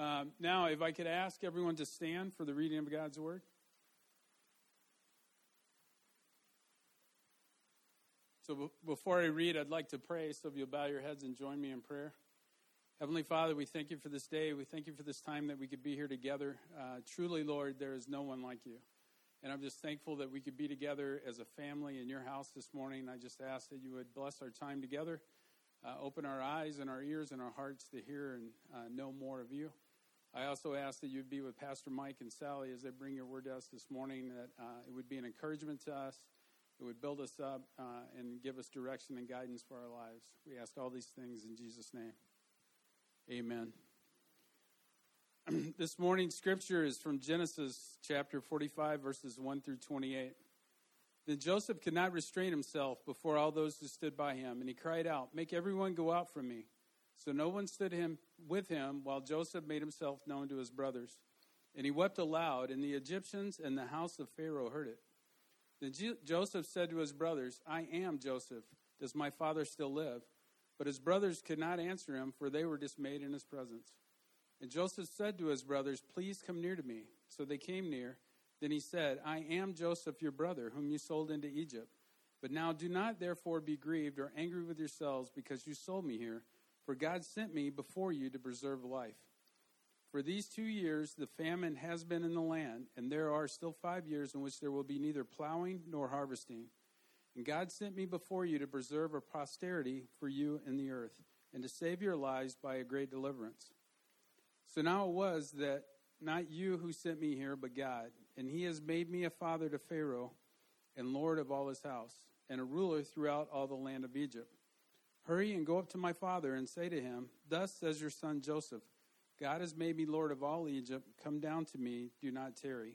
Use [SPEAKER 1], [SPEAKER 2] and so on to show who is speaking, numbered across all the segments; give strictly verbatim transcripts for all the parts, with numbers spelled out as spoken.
[SPEAKER 1] Um, now, if I could ask everyone to stand for the reading of God's Word. So b- before I read, I'd like to pray, so if you'll bow your heads and join me in prayer. Heavenly Father, we thank you for this day. We thank you for this time that we could be here together. Uh, truly, Lord, there is no one like you. And I'm just thankful that we could be together as a family in your house this morning. I just ask that you would bless our time together, uh, open our eyes and our ears and our hearts to hear and uh, know more of you. I also ask that you'd be with Pastor Mike and Sally as they bring your word to us this morning, that uh, it would be an encouragement to us, it would build us up, uh, and give us direction and guidance for our lives. We ask all these things in Jesus' name. Amen. This morning's scripture is from Genesis chapter forty-five, verses one through twenty-eight. Then Joseph could not restrain himself before all those who stood by him, and he cried out, "Make everyone go out from me." So no one stood him with him while Joseph made himself known to his brothers. And he wept aloud, and the Egyptians and the house of Pharaoh heard it. Then G- Joseph said to his brothers, "I am Joseph. Does my father still live?" But his brothers could not answer him, for they were dismayed in his presence. And Joseph said to his brothers, "Please come near to me." So they came near. Then he said, "I am Joseph, your brother, whom you sold into Egypt. But now do not therefore be grieved or angry with yourselves because you sold me here, for God sent me before you to preserve life. For these two years the famine has been in the land, and there are still five years in which there will be neither plowing nor harvesting. And God sent me before you to preserve a posterity for you in the earth, and to save your lives by a great deliverance. So now it was that not you who sent me here, but God. And he has made me a father to Pharaoh, and lord of all his house, and a ruler throughout all the land of Egypt. Hurry and go up to my father and say to him, 'Thus says your son Joseph, God has made me lord of all Egypt. Come down to me, do not tarry.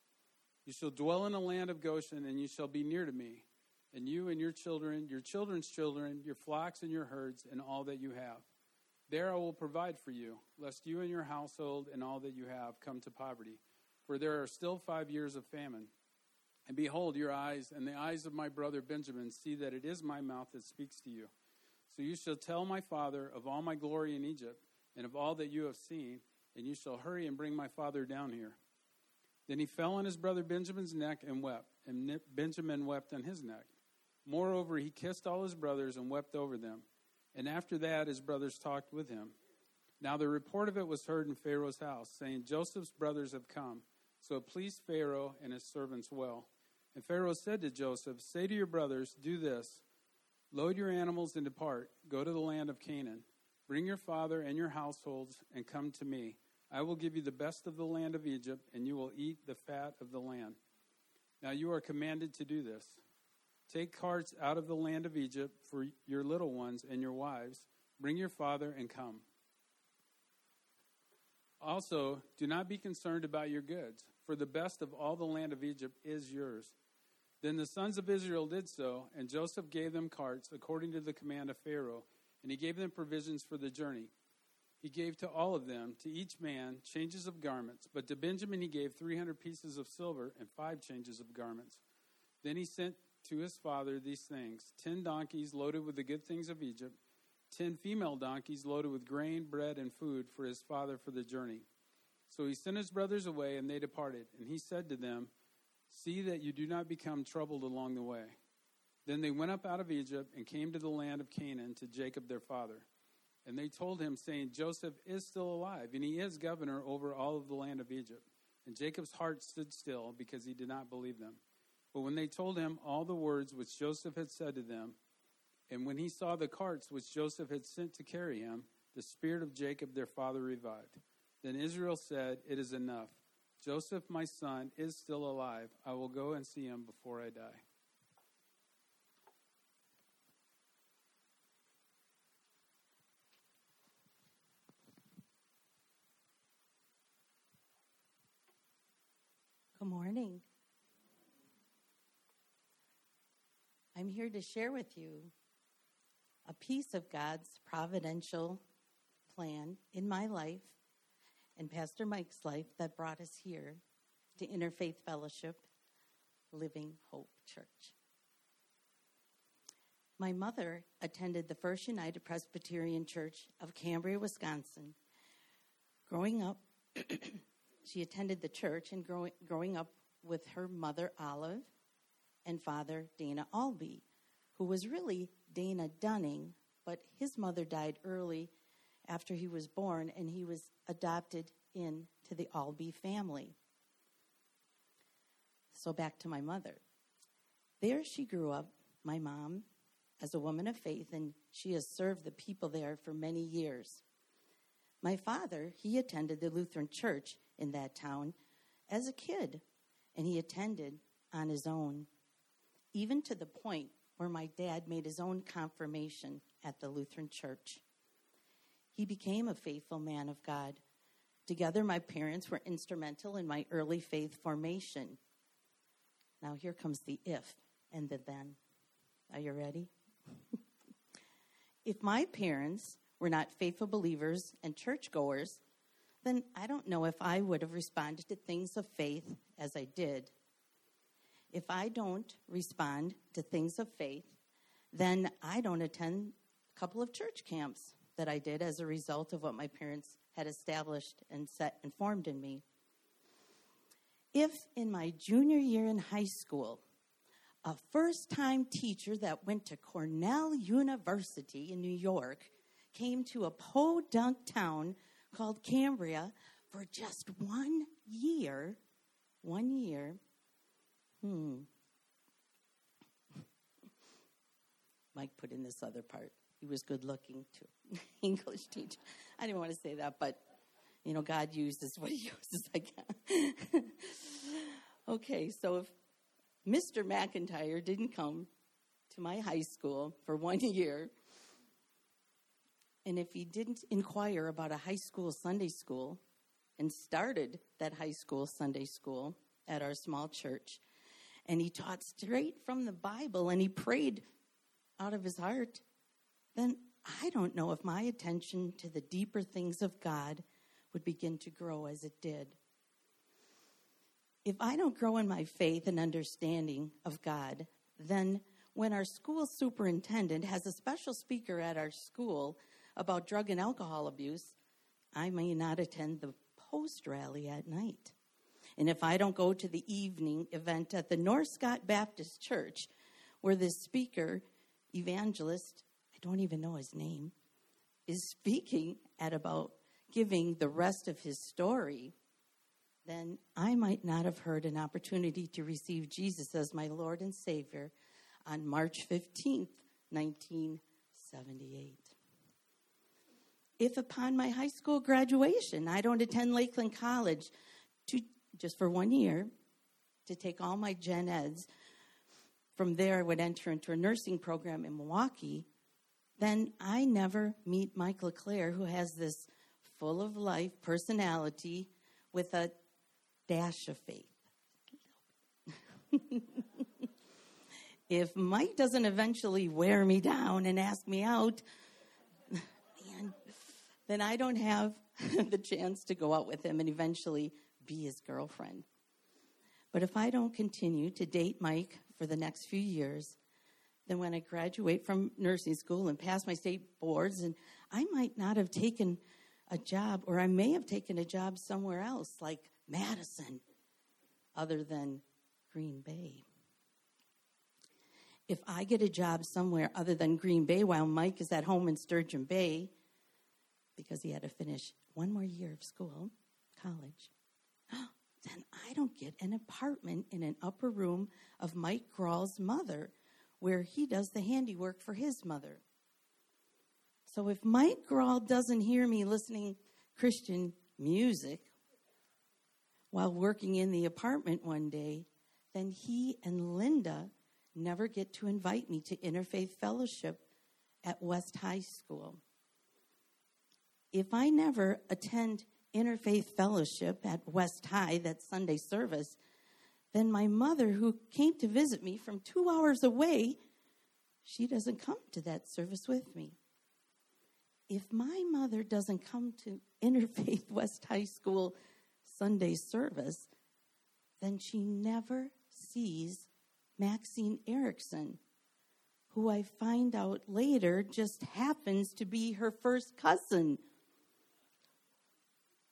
[SPEAKER 1] You shall dwell in the land of Goshen, and you shall be near to me, and you and your children, your children's children, your flocks and your herds, and all that you have. There I will provide for you, lest you and your household and all that you have come to poverty. For there are still five years of famine. And behold, your eyes and the eyes of my brother Benjamin see that it is my mouth that speaks to you. So you shall tell my father of all my glory in Egypt, and of all that you have seen, and you shall hurry and bring my father down here.' Then he fell on his brother Benjamin's neck and wept, and Benjamin wept on his neck. Moreover, he kissed all his brothers and wept over them. And after that, his brothers talked with him. Now the report of it was heard in Pharaoh's house, saying, 'Joseph's brothers have come.' So it pleased Pharaoh and his servants well. And Pharaoh said to Joseph, 'Say to your brothers, do this. Load your animals and depart. Go to the land of Canaan. Bring your father and your households and come to me. I will give you the best of the land of Egypt, and you will eat the fat of the land. Now you are commanded to do this. Take carts out of the land of Egypt for your little ones and your wives. Bring your father and come. Also, do not be concerned about your goods, for the best of all the land of Egypt is yours.' Then the sons of Israel did so, and Joseph gave them carts according to the command of Pharaoh, and he gave them provisions for the journey. He gave to all of them, to each man, changes of garments, but to Benjamin he gave three hundred pieces of silver and five changes of garments. Then he sent to his father these things: ten donkeys loaded with the good things of Egypt, ten female donkeys loaded with grain, bread, and food for his father for the journey. So he sent his brothers away, and they departed. And he said to them, 'See that you do not become troubled along the way.' Then they went up out of Egypt and came to the land of Canaan to Jacob their father. And they told him, saying, 'Joseph is still alive, and he is governor over all of the land of Egypt.' And Jacob's heart stood still, because he did not believe them. But when they told him all the words which Joseph had said to them, and when he saw the carts which Joseph had sent to carry him, the spirit of Jacob their father revived. Then Israel said, 'It is enough. Joseph, my son, is still alive. I will go and see him before I die.'"
[SPEAKER 2] Good morning. I'm here to share with you a piece of God's providential plan in my life and Pastor Mike's life that brought us here to Interfaith Fellowship, Living Hope Church. My mother attended the First United Presbyterian Church of Cambria, Wisconsin, Growing up, she attended the church and growing, growing up with her mother, Olive, and father, Dana Albee, who was really Dana Dunning, but his mother died early after he was born, and he was adopted into the Albee family. So back to my mother. There she grew up, my mom, as a woman of faith, and she has served the people there for many years. My father, he attended the Lutheran church in that town as a kid, and he attended on his own, even to the point where my dad made his own confirmation at the Lutheran church. He became a faithful man of God. Together, my parents were instrumental in my early faith formation. Now here comes the if and the then. Are you ready? If my parents were not faithful believers and churchgoers, then I don't know if I would have responded to things of faith as I did. If I don't respond to things of faith, then I don't attend a couple of church camps that I did as a result of what my parents had established and set and formed in me. If in my junior year in high school, a first-time teacher that went to Cornell University in New York came to a podunk town called Cambria for just one year, one year, hmm. Mike put in this other part. He was good-looking, too. English teacher. I didn't want to say that, but, you know, God uses what he uses, I guess. Okay, so if Mister McIntyre didn't come to my high school for one year, and if he didn't inquire about a high school Sunday school and started that high school Sunday school at our small church, and he taught straight from the Bible and he prayed out of his heart, then I don't know if my attention to the deeper things of God would begin to grow as it did. If I don't grow in my faith and understanding of God, then when our school superintendent has a special speaker at our school about drug and alcohol abuse, I may not attend the post rally at night. And if I don't go to the evening event at the North Scott Baptist Church, where this speaker, evangelist, I don't even know his name, is speaking at about giving the rest of his story, then I might not have heard an opportunity to receive Jesus as my Lord and Savior on March fifteenth, nineteen seventy-eight. If upon my high school graduation I don't attend Lakeland College to just for one year to take all my gen eds, from there I would enter into a nursing program in Milwaukee, then I never meet Mike LeClaire, who has this full of life personality with a dash of faith. If Mike doesn't eventually wear me down and ask me out, man, then I don't have the chance to go out with him and eventually be his girlfriend. But if I don't continue to date Mike for the next few years, then when I graduate from nursing school and pass my state boards, and I might not have taken a job, or I may have taken a job somewhere else, like Madison, other than Green Bay. If I get a job somewhere other than Green Bay while Mike is at home in Sturgeon Bay, because he had to finish one more year of school, college, then I don't get an apartment in an upper room of Mike Grawl's mother, where he does the handiwork for his mother. So if Mike Grawl doesn't hear me listening Christian music while working in the apartment one day, then he and Linda never get to invite me to Interfaith Fellowship at West High School. If I never attend Interfaith Fellowship at West High, that Sunday service, then my mother, who came to visit me from two hours away, she doesn't come to that service with me. If my mother doesn't come to Interfaith West High School Sunday service, then she never sees Maxine Erickson, who I find out later just happens to be her first cousin.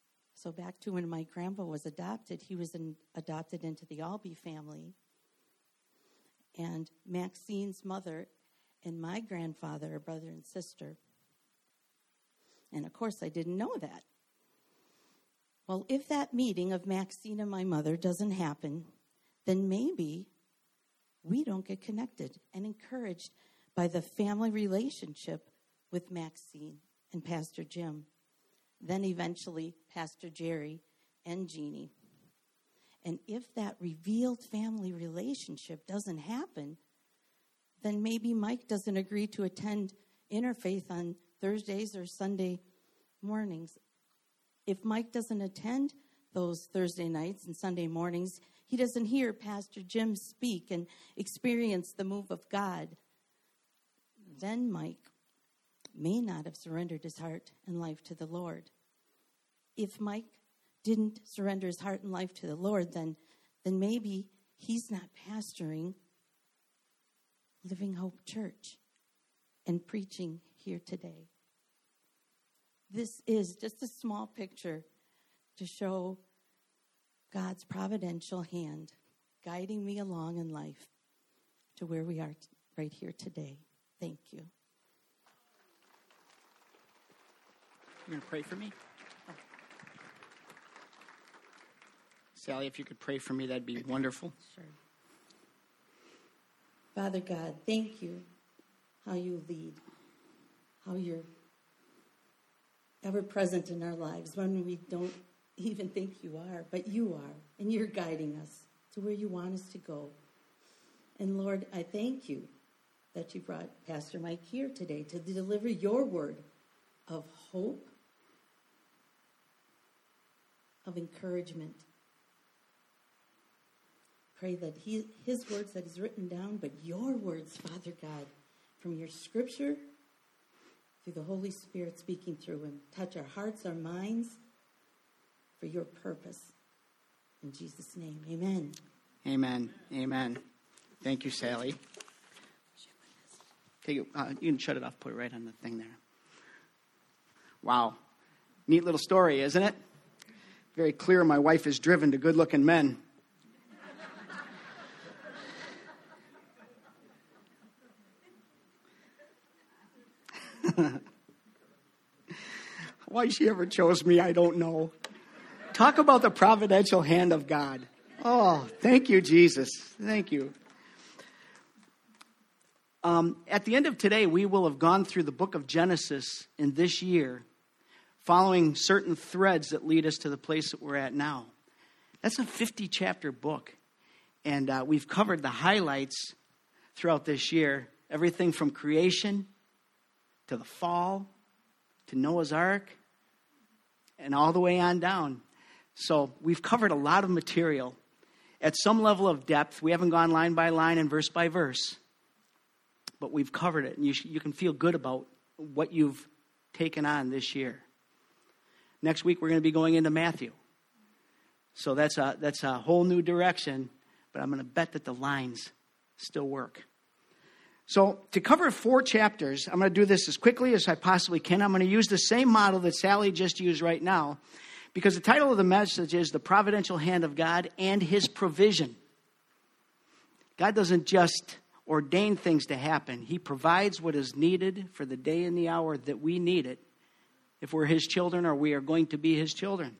[SPEAKER 2] So back to when my grandpa was adopted, he was in, adopted into the Albee family. And Maxine's mother and my grandfather are brother and sister. And of course, I didn't know that. Well, if that meeting of Maxine and my mother doesn't happen, then maybe we don't get connected and encouraged by the family relationship with Maxine and Pastor Jim. Then eventually Pastor Jerry and Jeannie. And if that revealed family relationship doesn't happen, then maybe Mike doesn't agree to attend Interfaith on Thursdays or Sunday mornings. If Mike doesn't attend those Thursday nights and Sunday mornings, he doesn't hear Pastor Jim speak and experience the move of God, then Mike may not have surrendered his heart and life to the Lord. If Mike didn't surrender his heart and life to the Lord, then, then maybe he's not pastoring Living Hope Church and preaching here today. This is just a small picture to show God's providential hand guiding me along in life to where we are right here today. Thank you.
[SPEAKER 3] You're going to pray for me? Oh. Sally, if you could pray for me, that'd be wonderful.
[SPEAKER 2] Sure. Father God, thank you how you lead, how you're ever present in our lives when we don't even think you are, but you are, and you're guiding us to where you want us to go. And Lord, I thank you that you brought Pastor Mike here today to deliver your word of hope, of encouragement. Pray that he, his words that he's written down, but your words, Father God, from your scripture, through the Holy Spirit speaking through him, touch our hearts, our minds, for your purpose. In Jesus' name, amen.
[SPEAKER 3] Amen. Amen. Thank you, Sally. Take it, uh, you can shut it off, put it right on the thing there. Wow. Neat little story, isn't it? Very clear my wife is driven to good-looking men. Why she ever chose me, I don't know. Talk about the providential hand of God. Oh, thank you, Jesus. Thank you. Um, at the end of today, we will have gone through the book of Genesis in this year, following certain threads that lead us to the place that we're at now. That's a fifty-chapter book, and uh, we've covered the highlights throughout this year, everything from creation to the fall to Noah's Ark and all the way on down. So we've covered a lot of material at some level of depth. We haven't gone line by line and verse by verse, but we've covered it, and you, sh- you can feel good about what you've taken on this year. Next week, we're going to be going into Matthew. So that's a, that's a whole new direction, but I'm going to bet that the lines still work. So to cover four chapters, I'm going to do this as quickly as I possibly can. I'm going to use the same model that Sally just used right now, because the title of the message is The Providential Hand of God and His Provision. God doesn't just ordain things to happen. He provides what is needed for the day and the hour that we need it, if we're His children or we are going to be His children.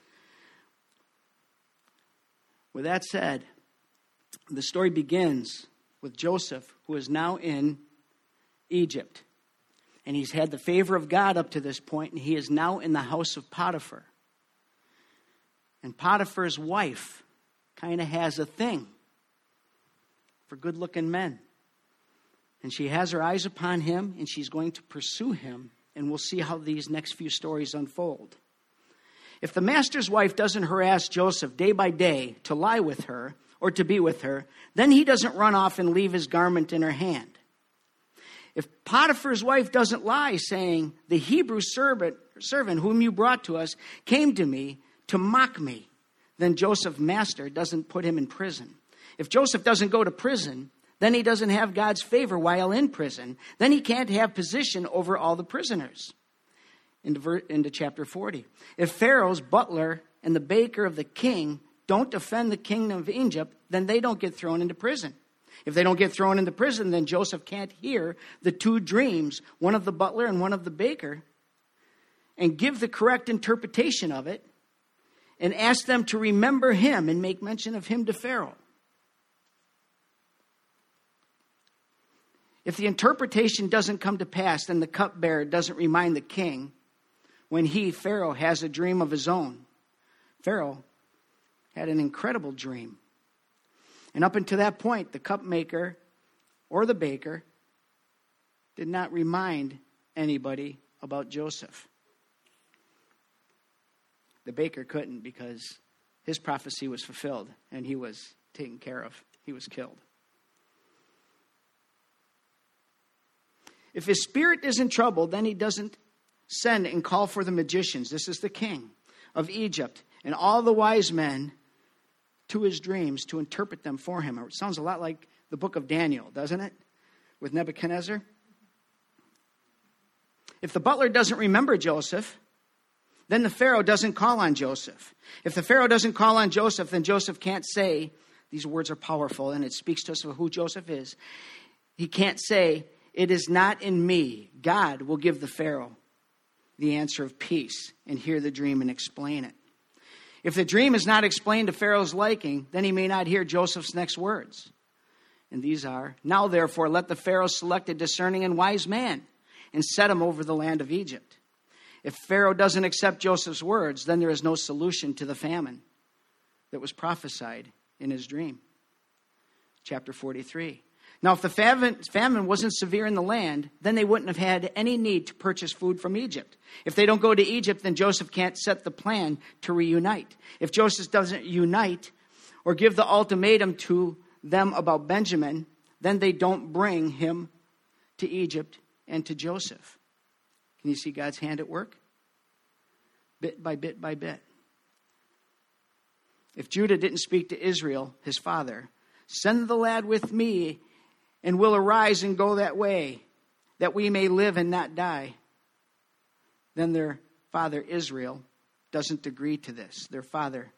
[SPEAKER 3] With that said, the story begins with Joseph, who is now in Egypt. And he's had the favor of God up to this point, and he is now in the house of Potiphar. And Potiphar's wife kind of has a thing for good-looking men. And she has her eyes upon him, and she's going to pursue him. And we'll see how these next few stories unfold. If the master's wife doesn't harass Joseph day by day to lie with her or to be with her, then he doesn't run off and leave his garment in her hand. If Potiphar's wife doesn't lie, saying, the Hebrew servant, servant whom you brought to us came to me to mock me, then Joseph's master doesn't put him in prison. If Joseph doesn't go to prison, then he doesn't have God's favor while in prison. Then he can't have position over all the prisoners. into, ver- into chapter forty. If Pharaoh's butler and the baker of the king don't defend the kingdom of Egypt, then they don't get thrown into prison. If they don't get thrown into prison, then Joseph can't hear the two dreams, one of the butler and one of the baker, and give the correct interpretation of it, and ask them to remember him and make mention of him to Pharaoh. If the interpretation doesn't come to pass, then the cupbearer doesn't remind the king when he, Pharaoh, has a dream of his own. Pharaoh had an incredible dream. And up until that point, the cup maker or the baker did not remind anybody about Joseph. The baker couldn't because his prophecy was fulfilled and he was taken care of. He was killed. If his spirit is in trouble, then he doesn't send and call for the magicians. This is the king of Egypt and all the wise men to his dreams to interpret them for him. It sounds a lot like the book of Daniel, doesn't it? With Nebuchadnezzar. If the butler doesn't remember Joseph, then the Pharaoh doesn't call on Joseph. If the Pharaoh doesn't call on Joseph, then Joseph can't say, these words are powerful and it speaks to us of who Joseph is. He can't say, it is not in me. God will give the Pharaoh the answer of peace and hear the dream and explain it. If the dream is not explained to Pharaoh's liking, then he may not hear Joseph's next words. And these are, now therefore let the Pharaoh select a discerning and wise man and set him over the land of Egypt. If Pharaoh doesn't accept Joseph's words, then there is no solution to the famine that was prophesied in his dream. Chapter forty-three. Now, if the famine, famine wasn't severe in the land, then they wouldn't have had any need to purchase food from Egypt. If they don't go to Egypt, then Joseph can't set the plan to reunite. If Joseph doesn't unite or give the ultimatum to them about Benjamin, then they don't bring him to Egypt and to Joseph. Can you see God's hand at work? Bit by bit by bit. If Judah didn't speak to Israel, his father, send the lad with me, and we'll arise and go that way, that we may live and not die. Then their father Israel doesn't agree to this. Their father.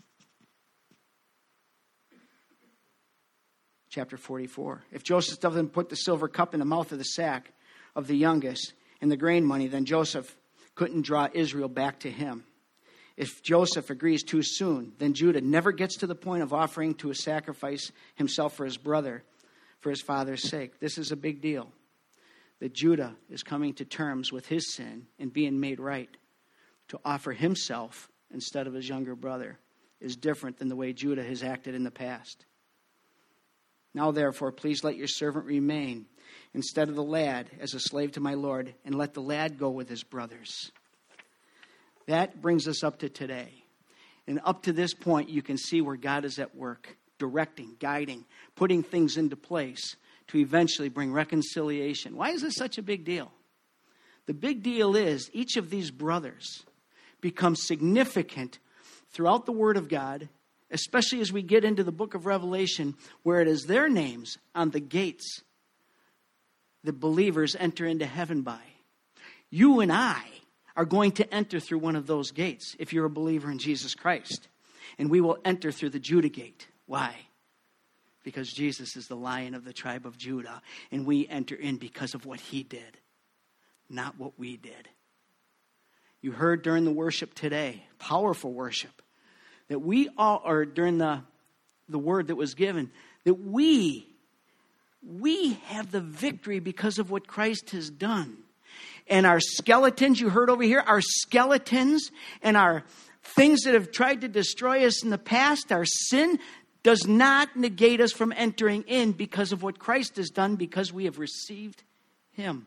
[SPEAKER 3] Chapter forty-four. If Joseph doesn't put the silver cup in the mouth of the sack of the youngest and the grain money, then Joseph couldn't draw Israel back to him. If Joseph agrees too soon, then Judah never gets to the point of offering to sacrifice himself for his brother, for his father's sake. This is a big deal. That Judah is coming to terms with his sin and being made right. To offer himself instead of his younger brother is different than the way Judah has acted in the past. Now therefore, please let your servant remain instead of the lad as a slave to my Lord, and let the lad go with his brothers. That brings us up to today. And up to this point, you can see where God is at work, directing, guiding, putting things into place to eventually bring reconciliation. Why is this such a big deal? The big deal is each of these brothers becomes significant throughout the Word of God, especially as we get into the book of Revelation, where it is their names on the gates that believers enter into heaven by. You and I are going to enter through one of those gates if you're a believer in Jesus Christ. And we will enter through the Judah gate. Why? Because Jesus is the Lion of the tribe of Judah. And we enter in because of what he did, not what we did. You heard during the worship today, powerful worship, that we all, or during the, the word that was given, that we, we have the victory because of what Christ has done. And our skeletons, you heard over here, our skeletons and our things that have tried to destroy us in the past, our sin does not negate us from entering in because of what Christ has done, because we have received him.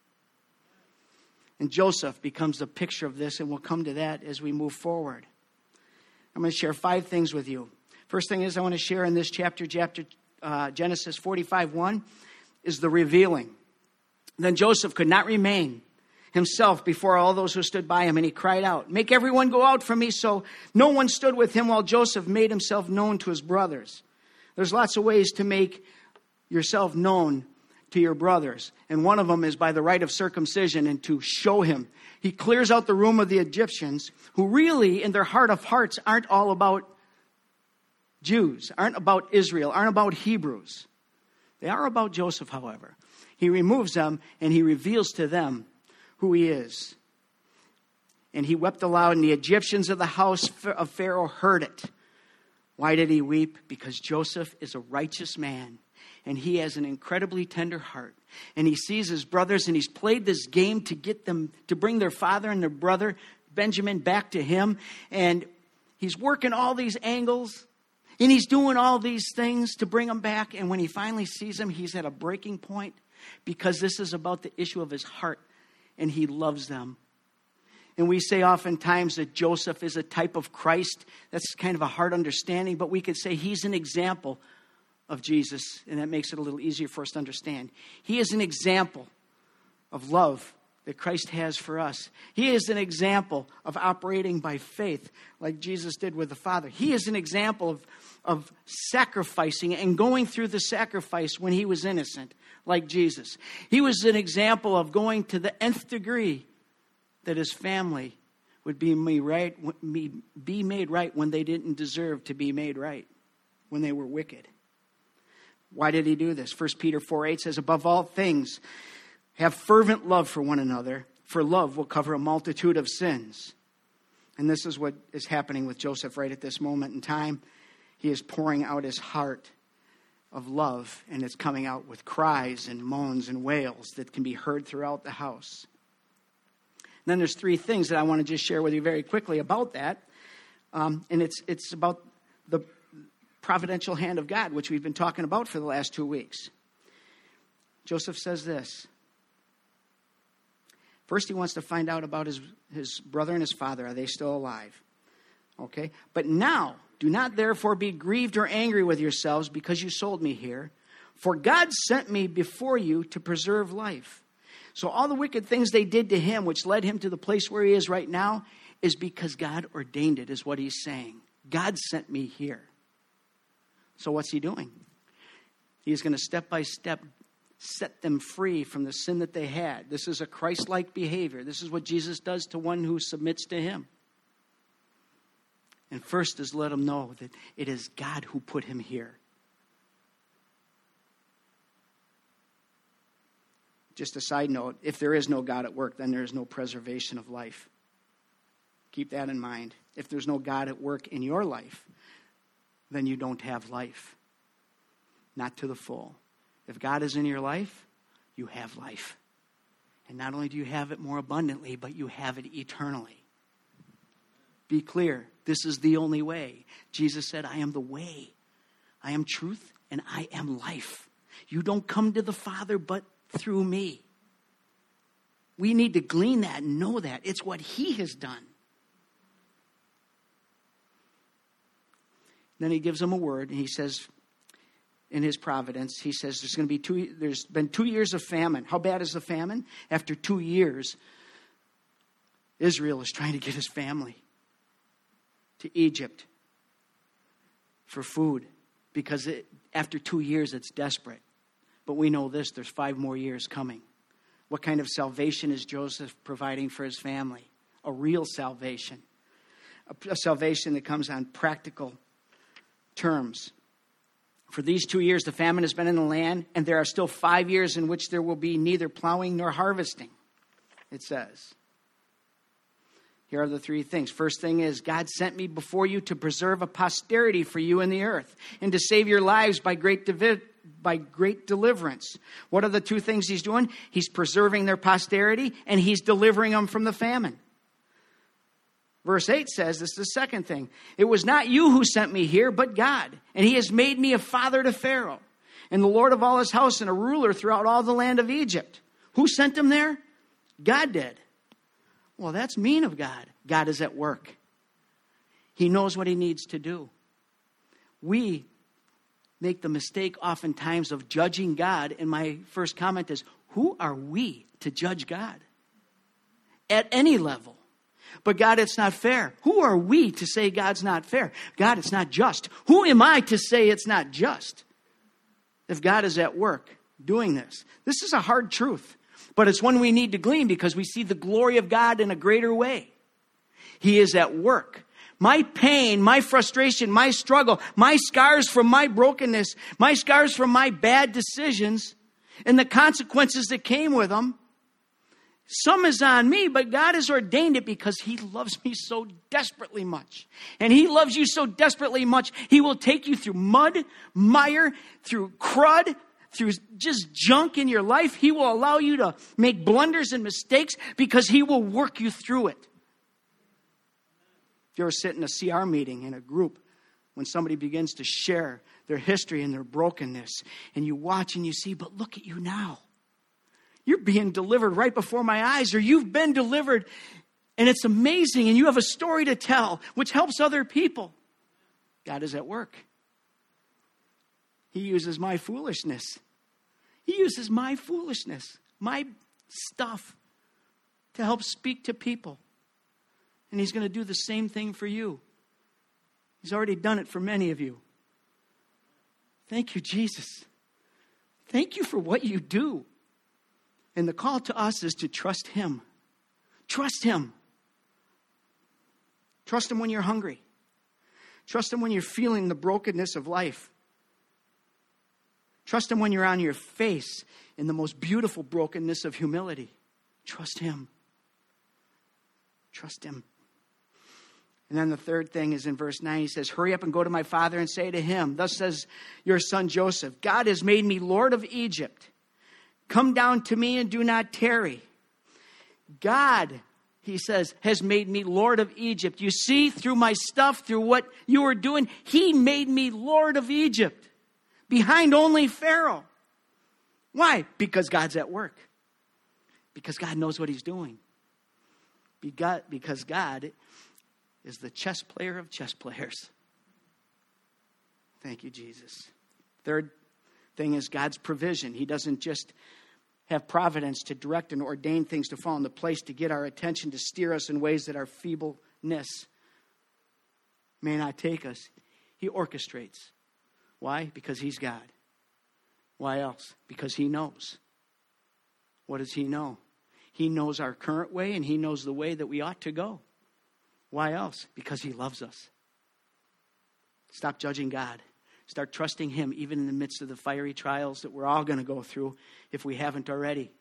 [SPEAKER 3] And Joseph becomes a picture of this, and we'll come to that as we move forward. I'm going to share five things with you. First thing is I want to share in this chapter, chapter uh, Genesis forty-five one, is the revealing. Then Joseph could not remain himself before all those who stood by him, and he cried out, "Make everyone go out from me." So no one stood with him while Joseph made himself known to his brothers. There's lots of ways to make yourself known to your brothers. And one of them is by the rite of circumcision and to show him. He clears out the room of the Egyptians, who really, in their heart of hearts, aren't all about Jews, aren't about Israel, aren't about Hebrews. They are about Joseph, however. He removes them and he reveals to them who he is. And he wept aloud, and the Egyptians of the house of Pharaoh heard it. Why did he weep? Because Joseph is a righteous man, and he has an incredibly tender heart. And he sees his brothers, and he's played this game to get them, to bring their father and their brother, Benjamin, back to him. And he's working all these angles, and he's doing all these things to bring them back. And when he finally sees them, he's at a breaking point, because this is about the issue of his heart, and he loves them. And we say oftentimes that Joseph is a type of Christ. That's kind of a hard understanding, but we could say he's an example of Jesus, and that makes it a little easier for us to understand. He is an example of love that Christ has for us. He is an example of operating by faith like Jesus did with the Father. He is an example of, of sacrificing and going through the sacrifice when he was innocent, like Jesus. He was an example of going to the nth degree that his family would be made right, be made right when they didn't deserve to be made right, when they were wicked. Why did he do this? First Peter four eight says, above all things, have fervent love for one another, for love will cover a multitude of sins. And this is what is happening with Joseph right at this moment in time. He is pouring out his heart of love, and it's coming out with cries and moans and wails that can be heard throughout the house. And then there's three things that I want to just share with you very quickly about that. Um, and it's it's about the providential hand of God, which we've been talking about for the last two weeks. Joseph says this. First, he wants to find out about his, his brother and his father. Are they still alive? Okay. But now, do not therefore be grieved or angry with yourselves because you sold me here. For God sent me before you to preserve life. So all the wicked things they did to him, which led him to the place where he is right now, is because God ordained it, is what he's saying. God sent me here. So what's he doing? He's going to step by step set them free from the sin that they had. This is a Christ-like behavior. This is what Jesus does to one who submits to him. And first is let him know that it is God who put him here. Just a side note, if there is no God at work, then there is no preservation of life. Keep that in mind. If there's no God at work in your life, then you don't have life. Not to the full. If God is in your life, you have life. And not only do you have it more abundantly, but you have it eternally. Be clear, this is the only way. Jesus said, I am the way, I am truth, and I am life. You don't come to the Father but through me. We need to glean that and know that. It's what he has done. Then he gives them a word, and he says, in his providence, he says there's going to be two, there's been two years of famine. How bad is the famine? After two years, Israel is trying to get his family to Egypt for food, because it, after two years, it's desperate. But we know this, there's five more years coming. What kind of salvation is Joseph providing for his family? A real salvation. A, a salvation that comes on practical terms. For these two years, the famine has been in the land, and there are still five years in which there will be neither plowing nor harvesting, it says. Here are the three things. First thing is, God sent me before you to preserve a posterity for you in the earth, and to save your lives by great divi- by great deliverance. What are the two things he's doing? He's preserving their posterity, and he's delivering them from the famine. Verse eight says, this is the second thing. It was not you who sent me here, but God. And he has made me a father to Pharaoh, and the Lord of all his house, and a ruler throughout all the land of Egypt. Who sent him there? God did. Well, that's mean of God. God is at work. He knows what he needs to do. We make the mistake oftentimes of judging God. And my first comment is, who are we to judge God? At any level. But God, it's not fair. Who are we to say God's not fair? God, it's not just. Who am I to say it's not just? If God is at work, doing this. This is a hard truth, but it's one we need to glean because we see the glory of God in a greater way. He is at work. My pain, my frustration, my struggle, my scars from my brokenness, my scars from my bad decisions, and the consequences that came with them, some is on me, but God has ordained it because He loves me so desperately much. And He loves you so desperately much, He will take you through mud, mire, through crud, through just junk in your life. He will allow you to make blunders and mistakes because He will work you through it. If you ever sit in a C R meeting in a group, when somebody begins to share their history and their brokenness, and you watch and you see, but look at you now. You're being delivered right before my eyes, or you've been delivered, and it's amazing, and you have a story to tell, which helps other people. God is at work. He uses my foolishness. He uses my foolishness, my stuff, to help speak to people. And He's going to do the same thing for you. He's already done it for many of you. Thank you, Jesus. Thank you for what you do. And the call to us is to trust Him. Trust Him. Trust Him when you're hungry. Trust Him when you're feeling the brokenness of life. Trust Him when you're on your face in the most beautiful brokenness of humility. Trust Him. Trust Him. And then the third thing is in verse nine. He says, hurry up and go to my father and say to him, thus says your son Joseph, God has made me Lord of Egypt. Come down to me and do not tarry. God, he says, has made me Lord of Egypt. You see, through my stuff, through what you were doing, He made me Lord of Egypt. Behind only Pharaoh. Why? Because God's at work. Because God knows what He's doing. Because God is the chess player of chess players. Thank you, Jesus. Third thing is God's provision. He doesn't just have providence to direct and ordain things to fall into place, to get our attention, to steer us in ways that our feebleness may not take us. He orchestrates. Why? Because He's God. Why else? Because He knows. What does He know? He knows our current way, and He knows the way that we ought to go. Why else? Because He loves us. Stop judging God. Start trusting Him even in the midst of the fiery trials that we're all going to go through if we haven't already.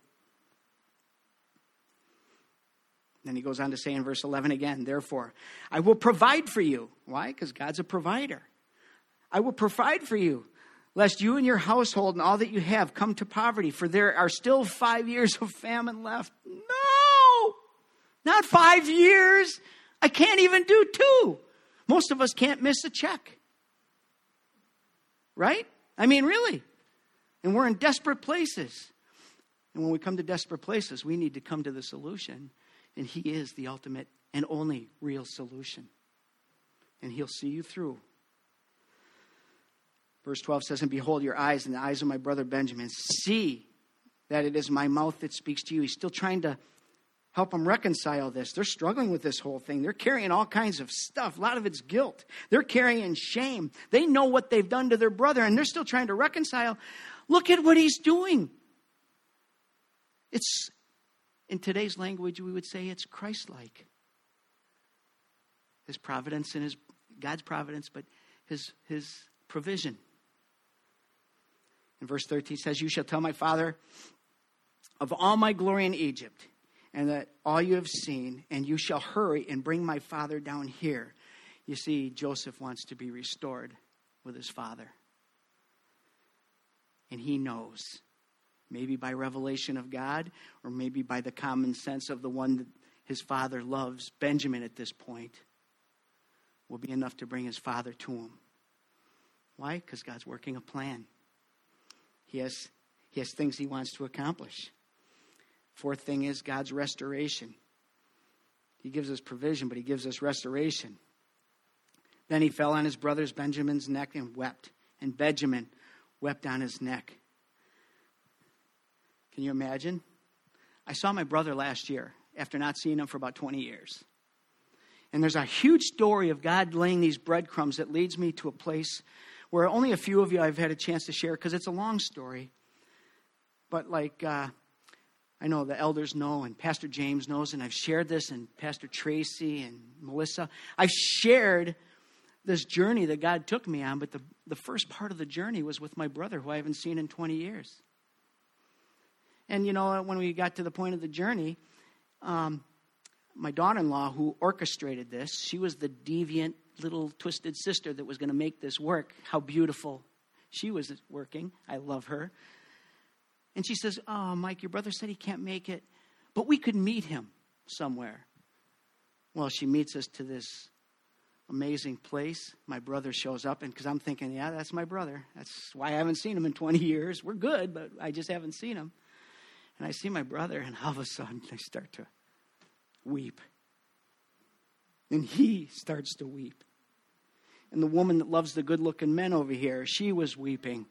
[SPEAKER 3] Then he goes on to say in verse eleven again, therefore, I will provide for you. Why? Because God's a provider. I will provide for you, lest you and your household and all that you have come to poverty, for there are still five years of famine left. No! Not five years. I can't even do two. Most of us can't miss a check. Right? I mean, really. And we're in desperate places. And when we come to desperate places, we need to come to the solution. And He is the ultimate and only real solution. And He'll see you through. Verse twelve says, and behold, your eyes and the eyes of my brother Benjamin, see that it is my mouth that speaks to you. He's still trying to help them reconcile this. They're struggling with this whole thing. They're carrying all kinds of stuff. A lot of it's guilt. They're carrying shame. They know what they've done to their brother, and they're still trying to reconcile. Look at what he's doing. It's, in today's language, we would say it's Christ-like. His providence and his, God's providence, but his, his provision. In verse thirteen it says, you shall tell my father of all my glory in Egypt, and that all you have seen, and you shall hurry and bring my father down here. You see, Joseph wants to be restored with his father. And he knows, maybe by revelation of God, or maybe by the common sense of the one that his father loves, Benjamin at this point, will be enough to bring his father to him. Why? Because God's working a plan. He has, he has things He wants to accomplish. Fourth thing is God's restoration. He gives us provision, but He gives us restoration. Then he fell on his brother's Benjamin's neck and wept. And Benjamin wept on his neck. Can you imagine? I saw my brother last year after not seeing him for about twenty years. And there's a huge story of God laying these breadcrumbs that leads me to a place where only a few of you I've had a chance to share because it's a long story. But like, uh, I know the elders know, and Pastor James knows, and I've shared this, and Pastor Tracy and Melissa. I've shared this journey that God took me on, but the, the first part of the journey was with my brother, who I haven't seen in twenty years. And, you know, when we got to the point of the journey, um, my daughter-in-law, who orchestrated this, she was the deviant little twisted sister that was going to make this work. How beautiful she was working. I love her. And she says, oh, Mike, your brother said he can't make it, but we could meet him somewhere. Well, she meets us to this amazing place. My brother shows up, and because I'm thinking, yeah, that's my brother. That's why I haven't seen him in twenty years. We're good, but I just haven't seen him. And I see my brother, and all of a sudden, I start to weep. And he starts to weep. And the woman that loves the good-looking men over here, she was weeping.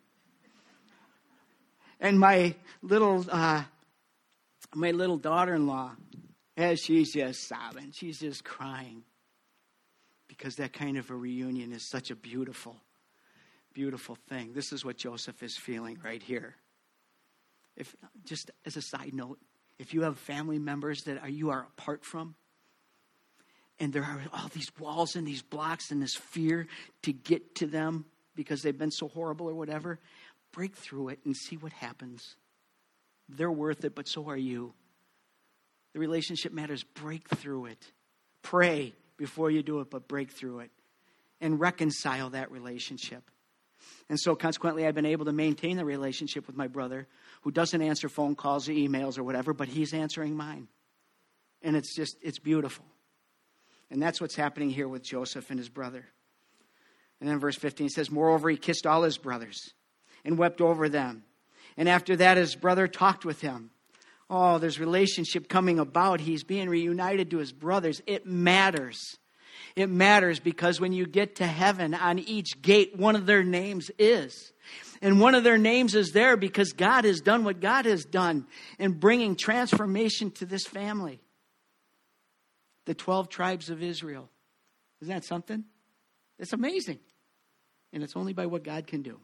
[SPEAKER 3] And my little, uh, my little daughter-in-law, yeah, she's just sobbing. She's just crying. Because that kind of a reunion is such a beautiful, beautiful thing. This is what Joseph is feeling right here. If, just as a side note, if you have family members that are, you are apart from, and there are all these walls and these blocks and this fear to get to them because they've been so horrible or whatever, break through it and see what happens. They're worth it, but so are you. The relationship matters. Break through it. Pray before you do it, but break through it. And reconcile that relationship. And so consequently, I've been able to maintain the relationship with my brother, who doesn't answer phone calls or emails or whatever, but he's answering mine. And it's just, it's beautiful. And that's what's happening here with Joseph and his brother. And then verse fifteen it says, moreover, he kissed all his brothers and wept over them. And after that, his brother talked with him. Oh, there's relationship coming about. He's being reunited to his brothers. It matters. It matters because when you get to heaven, on each gate, one of their names is. And one of their names is there because God has done what God has done in bringing transformation to this family. The twelve tribes of Israel. Isn't that something? It's amazing. And it's only by what God can do.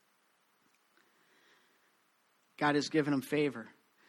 [SPEAKER 3] God has given them favor.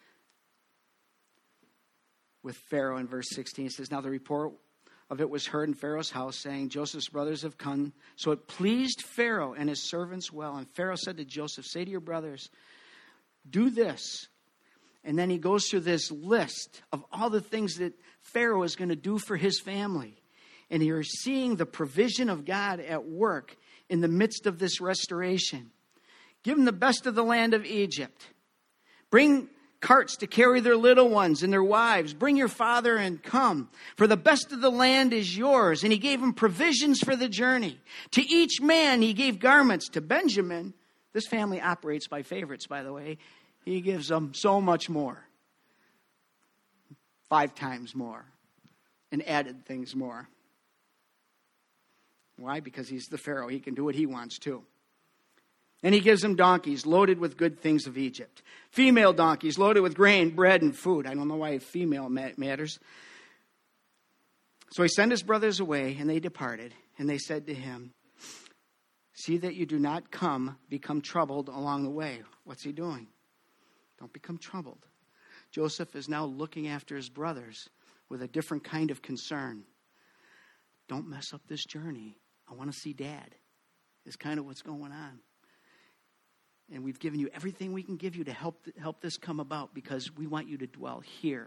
[SPEAKER 3] With Pharaoh in verse sixteen, it says, now the report of it was heard in Pharaoh's house, saying, Joseph's brothers have come. So it pleased Pharaoh and his servants well. And Pharaoh said to Joseph, say to your brothers, do this. And then he goes through this list of all the things that Pharaoh is going to do for his family. And you're seeing the provision of God at work in the midst of this restoration. Give them the best of the land of Egypt. Bring carts to carry their little ones and their wives. Bring your father and come, for the best of the land is yours. And he gave them provisions for the journey. To each man he gave garments. To Benjamin, this family operates by favorites, by the way, he gives them so much more. Five times more. And added things more. Why? Because he's the Pharaoh. He can do what he wants too. And he gives them donkeys loaded with good things of Egypt. Female donkeys loaded with grain, bread, and food. I don't know why female matters. So he sent his brothers away, and they departed. And they said to him, see that you do not come, become troubled along the way. What's he doing? Don't become troubled. Joseph is now looking after his brothers with a different kind of concern. Don't mess up this journey. I want to see Dad. Is kind of what's going on. And we've given you everything we can give you to help help this come about because we want you to dwell here.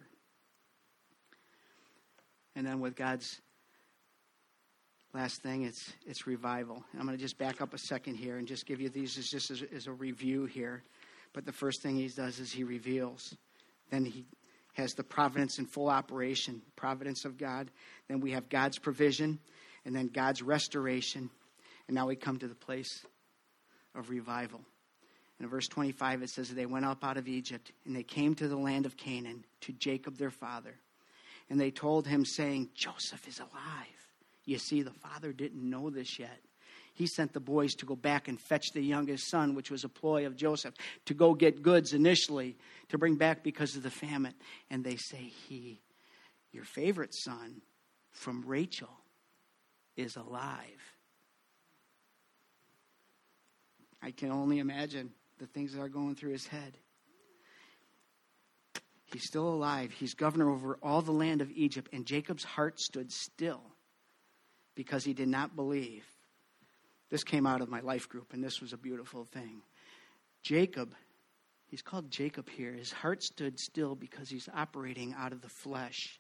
[SPEAKER 3] And then with God's last thing, it's it's revival. And I'm going to just back up a second here and just give you these as just as, as a review here. But the first thing he does is he reveals. Then he has the providence in full operation, providence of God. Then we have God's provision, and then God's restoration. And now we come to the place of revival. In verse twenty-five, it says that they went up out of Egypt, and they came to the land of Canaan, to Jacob their father. And they told him, saying, Joseph is alive. You see, the father didn't know this yet. He sent the boys to go back and fetch the youngest son, which was a ploy of Joseph, to go get goods initially, to bring back because of the famine. And they say, he, your favorite son from Rachel, is alive. I can only imagine the things that are going through his head. He's still alive. He's governor over all the land of Egypt. And Jacob's heart stood still because he did not believe. This came out of my life group, and this was a beautiful thing. Jacob, he's called Jacob here. His heart stood still because he's operating out of the flesh.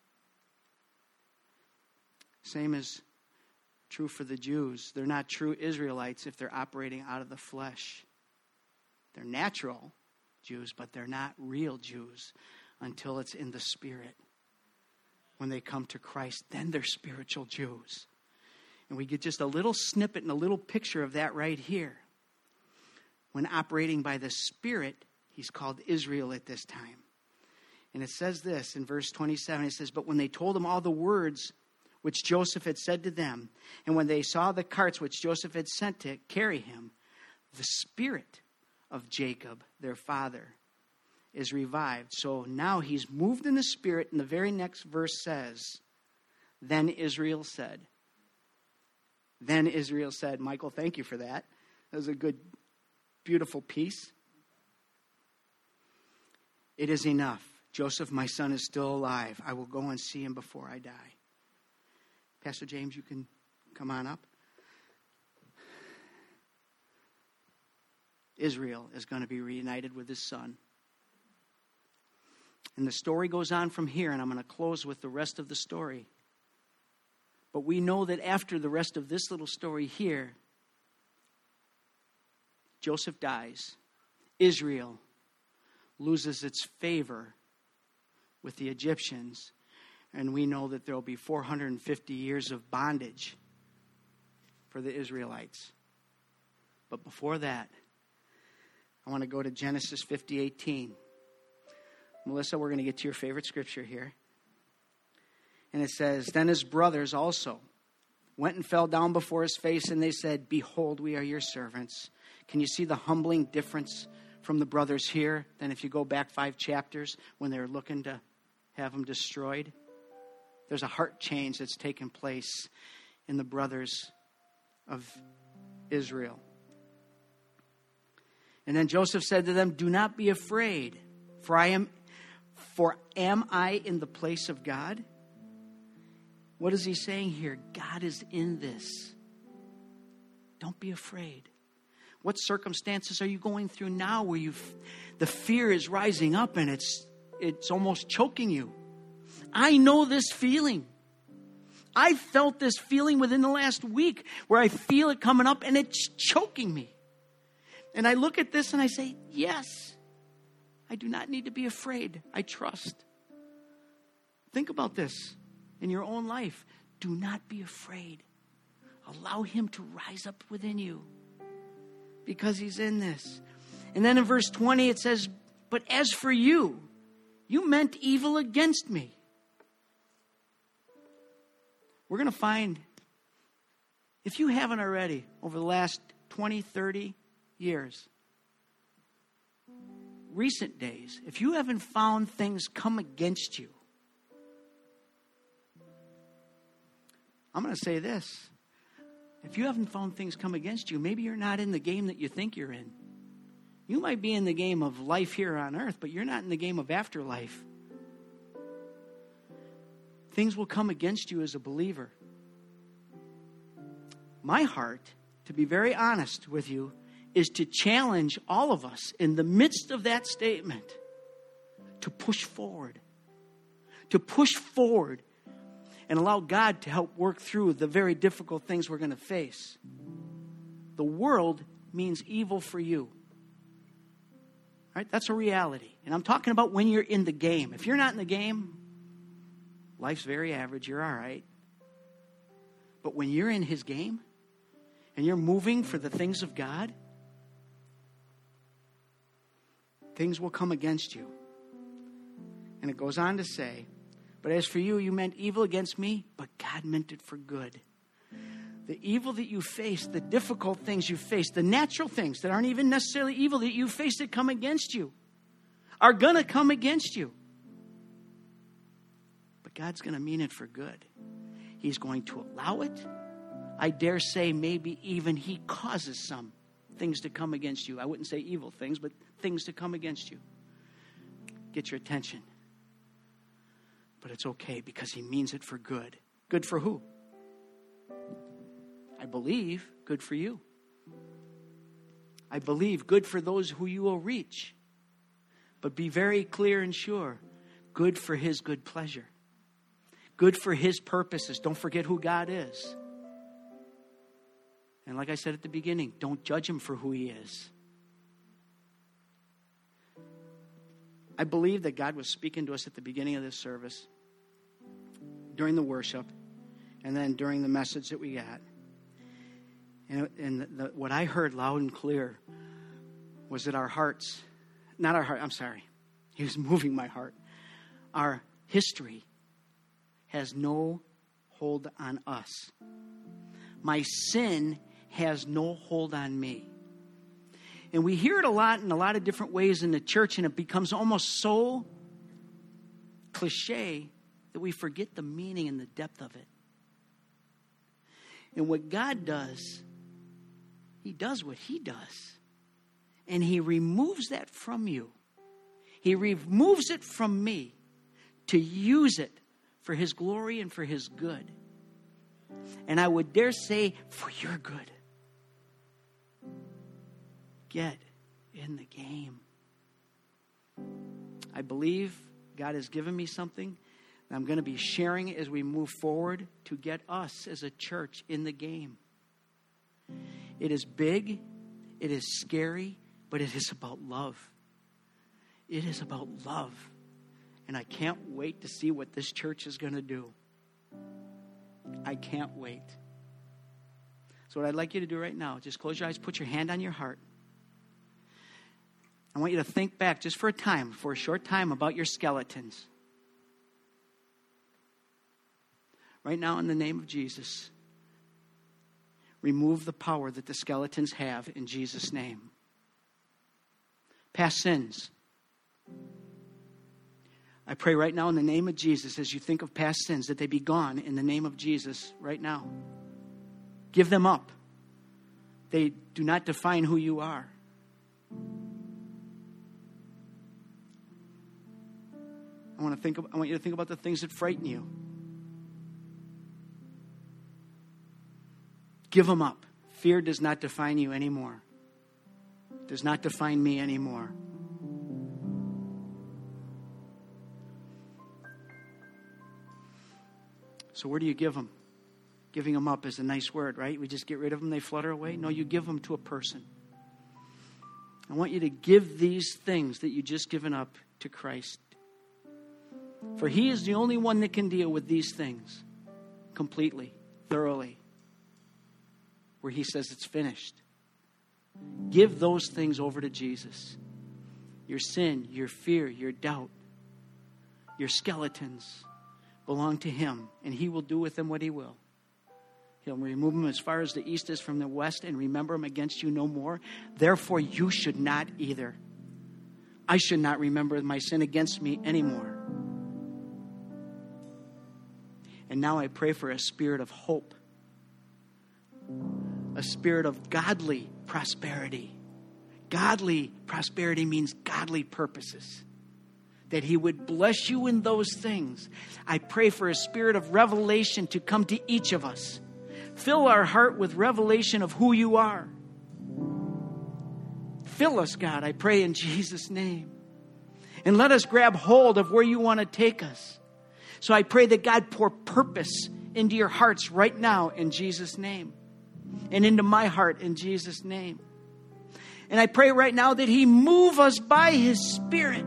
[SPEAKER 3] Same is true for the Jews. They're not true Israelites if they're operating out of the flesh. They're natural Jews, but they're not real Jews until it's in the Spirit. When they come to Christ, then they're spiritual Jews. And we get just a little snippet and a little picture of that right here. When operating by the Spirit, he's called Israel at this time. And it says this in verse twenty-seven. It says, but when they told him all the words which Joseph had said to them, and when they saw the carts which Joseph had sent to carry him, the spirit of Jacob, their father, is revived. So now he's moved in the Spirit, and the very next verse says, then Israel said. Then Israel said, Michael, thank you for that. That was a good, beautiful piece. It is enough. Joseph, my son, is still alive. I will go and see him before I die. Pastor James, you can come on up. Israel is going to be reunited with his son. And the story goes on from here, and I'm going to close with the rest of the story. But we know that after the rest of this little story here, Joseph dies. Israel loses its favor with the Egyptians. And we know that there will be four hundred fifty years of bondage for the Israelites. But before that, I want to go to Genesis fifty eighteen. Melissa, we're going to get to your favorite scripture here. And it says, then his brothers also went and fell down before his face, and they said, behold, we are your servants. Can you see the humbling difference from the brothers here than if you go back five chapters when they're looking to have them destroyed? There's a heart change that's taken place in the brothers of Israel. And then Joseph said to them, do not be afraid, for I am, for am I in the place of God? What is he saying here? God is in this. Don't be afraid. What circumstances are you going through now where you the fear is rising up and it's it's almost choking you? I know this feeling. I felt this feeling within the last week where I feel it coming up and it's choking me. And I look at this and I say, yes, I do not need to be afraid. I trust. Think about this in your own life. Do not be afraid. Allow him to rise up within you because he's in this. And then in verse twenty it says, but as for you, you meant evil against me. We're going to find, if you haven't already, over the last twenty, thirty years, recent days, if you haven't found things come against you, I'm going to say this. If you haven't found things come against you, maybe you're not in the game that you think you're in. You might be in the game of life here on earth, but you're not in the game of afterlife. Things will come against you as a believer. My heart, to be very honest with you, is to challenge all of us in the midst of that statement to push forward. To push forward and allow God to help work through the very difficult things we're going to face. The world means evil for you. Right? That's a reality. And I'm talking about when you're in the game. If you're not in the game, life's very average. You're all right. But when you're in his game and you're moving for the things of God, things will come against you. And it goes on to say, but as for you, you meant evil against me, but God meant it for good. The evil that you face, the difficult things you face, the natural things that aren't even necessarily evil that you face that come against you, are going to come against you. But God's going to mean it for good. He's going to allow it. I dare say maybe even he causes some things to come against you. I wouldn't say evil things, but things to come against you. get your attention. But it's okay because he means it for good. Good for who? I believe good for you. I believe good for those who you will reach. But be very clear and sure, good for his good pleasure. Good for his purposes. Don't forget who God is. And like I said at the beginning, don't judge him for who he is. I believe that God was speaking to us at the beginning of this service, during the worship, and then during the message that we got. And, and the, the, what I heard loud and clear was that our hearts, not our heart, I'm sorry, he was moving my heart. Our history has no hold on us. My sin has no hold on me. And we hear it a lot in a lot of different ways in the church, and it becomes almost so cliche that we forget the meaning and the depth of it. And what God does, he does what he does. And he removes that from you. He removes it from me to use it for his glory and for his good. And I would dare say, for your good. Get in the game. I believe God has given me something that I'm going to be sharing as we move forward to get us as a church in the game. It is big, it is scary, but it is about love. It is about love. And I can't wait to see what this church is going to do. I can't wait. So what I'd like you to do right now, just close your eyes, put your hand on your heart. I want you to think back just for a time, for a short time, about your skeletons. Right now, in the name of Jesus, remove the power that the skeletons have in Jesus' name. Past sins. I pray right now in the name of Jesus, as you think of past sins, that they be gone in the name of Jesus right now. Give them up. They do not define who you are. I want to think. I want you to think about the things that frighten you. Give them up. Fear does not define you anymore. Does not define me anymore. So where do you give them? Giving them up is a nice word, right? We just get rid of them, they flutter away. No, you give them to a person. I want you to give these things that you just given up to Christ. For he is the only one that can deal with these things completely, thoroughly. Where he says it's finished. Give those things over to Jesus. Your sin, your fear, your doubt, your skeletons belong to him, and he will do with them what he will. He'll remove them as far as the east is from the west and remember them against you no more. Therefore, you should not either. I should not remember my sin against me anymore. And now I pray for a spirit of hope. A spirit of godly prosperity. Godly prosperity means godly purposes. That he would bless you in those things. I pray for a spirit of revelation to come to each of us. Fill our heart with revelation of who you are. Fill us, God, I pray in Jesus' name. And let us grab hold of where you want to take us. So I pray that God pour purpose into your hearts right now in Jesus' name. And into my heart in Jesus' name. And I pray right now that he move us by his Spirit.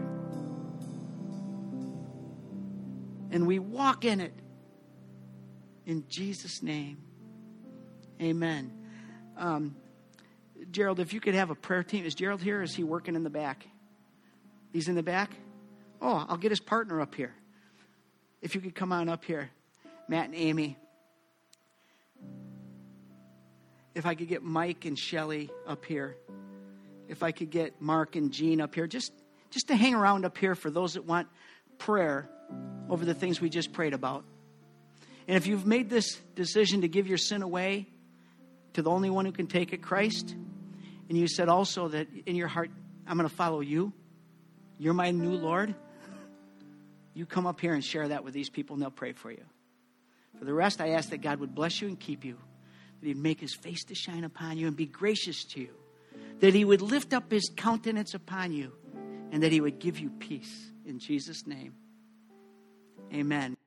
[SPEAKER 3] And we walk in it. In Jesus' name. Amen. Um, Gerald, if you could have a prayer team. Is Gerald here or is he working in the back? He's in the back? Oh, I'll get his partner up here. If you could come on up here. Matt and Amy. If I could get Mike and Shelley up here. If I could get Mark and Jean up here. Just, just to hang around up here for those that want prayer over the things we just prayed about. And if you've made this decision to give your sin away to the only one who can take it, Christ, and you said also that in your heart, I'm going to follow you. You're my new Lord. you come up here and share that with these people, and they'll pray for you. For the rest, I ask that God would bless you and keep you, that he'd make his face to shine upon you and be gracious to you, that he would lift up his countenance upon you, and that he would give you peace. In Jesus' name, amen.